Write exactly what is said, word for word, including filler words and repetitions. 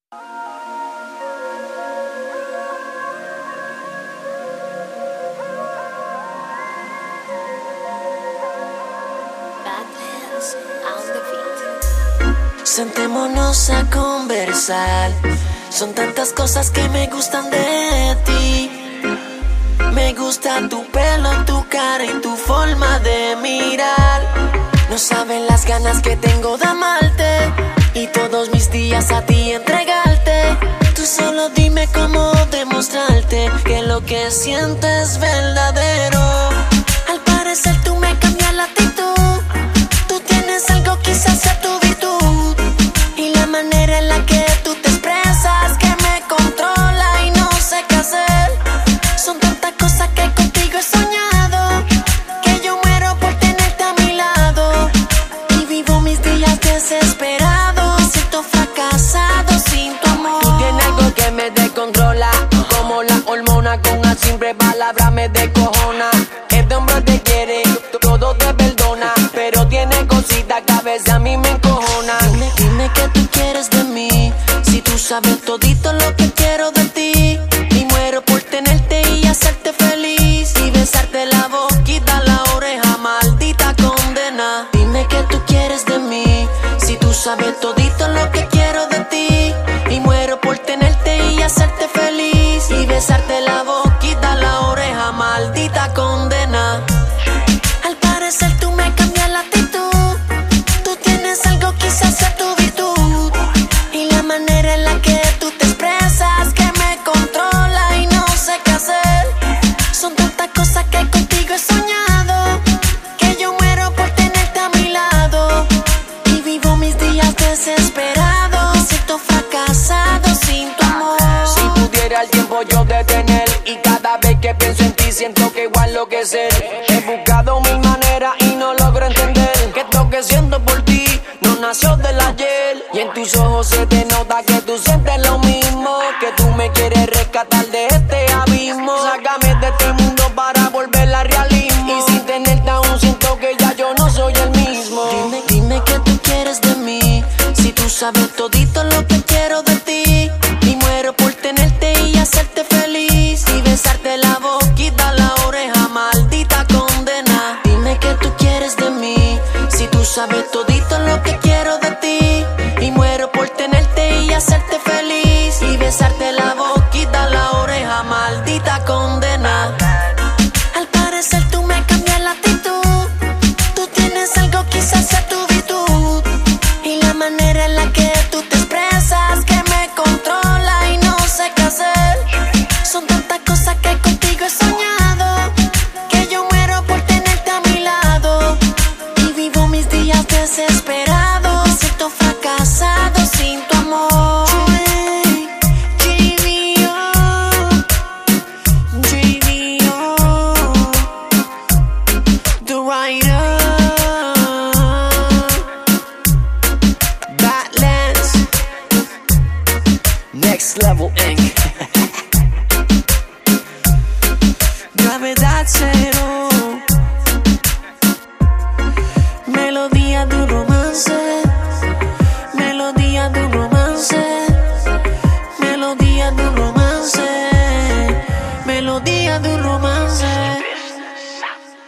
Sentémonos a conversar. Son tantas cosas que me gustan de ti. Me gusta tu pelo, tu cara y tu forma de mirar. No saben las ganas que tengo de amarte y todos mis días a ti entregarte. Tú solo dime cómo demostrarte que lo que siento es verdadero. Al parecer tú me cambias la actitud. Tú tienes algo, quizás sea tu virtud, y la manera en la que tú te expresas que me controla y no sé qué hacer. Son tantas cosas que contigo he soñado, que yo muero por tenerte a mi lado, y vivo mis días desesperado. Siento fracasado sin tu amor. Tú tienes algo que me descontrola, como la hormona, con una simple palabra me descojona. Este hombre te quiere, todo te perdona, pero tiene cositas que a veces a mí me encojona. Dime, dime qué tú quieres de mí, si tú sabes todito lo que quiero de ti, y muero por tenerte y hacerte feliz, y besarte la boquita, la oreja, maldita condena. Dime qué tú quieres de mí, si tú sabes todito lo que quiero de ti, y muero por tenerte y hacerte feliz, y besarte la boquita, la oreja, maldita condena. Al parecer tú me cambias la actitud. Tú tienes algo, quizás sea tu virtud, y la manera en la que tú te expresas que me controla y no sé qué hacer. Son tantas cosas que contigo he soñado, que yo muero por tenerte a mi lado, y vivo mis días desesperado. Siento fracasado sin tu amor. Si pudiera el tiempo yo detener, y cada vez que pienso en ti siento que igual enloquecer. He buscado mil maneras y no logro entender que esto que siento por ti no nació del ayer. Y en tus ojos se te nota que tú sientes lo mismo, que tú me quieres rescatar de este abismo. Sácame de este mundo para volver al realismo, y sin tenerte aún siento que ya yo no soy el mismo. Dime, dime qué tú quieres de mí, si tú sabes todito lo que quiero de ti, y muero por tenerte y hacerte feliz, y besarte la boquita, la oreja, maldita condena. Dime qué tú quieres de mí, si tú sabes todito lo que quiero de ti, y muero por tenerte y hacerte feliz, y besarte la boquita, la oreja, maldita condena. Al parecer tú me cambias la actitud. Tú tienes algo, quizás sea tu virtud, y la manera en la que tú te expresas que me controla y no sé qué hacer. Son tantas cosas que contigo he soñado, que yo muero por tenerte a mi lado, y vivo mis días desesperado. Siento fracasado sin tu amor. J V O, J V O, The Writer, Badlands, Next Level Incorporated. Gravedad cero, melodía de un romance.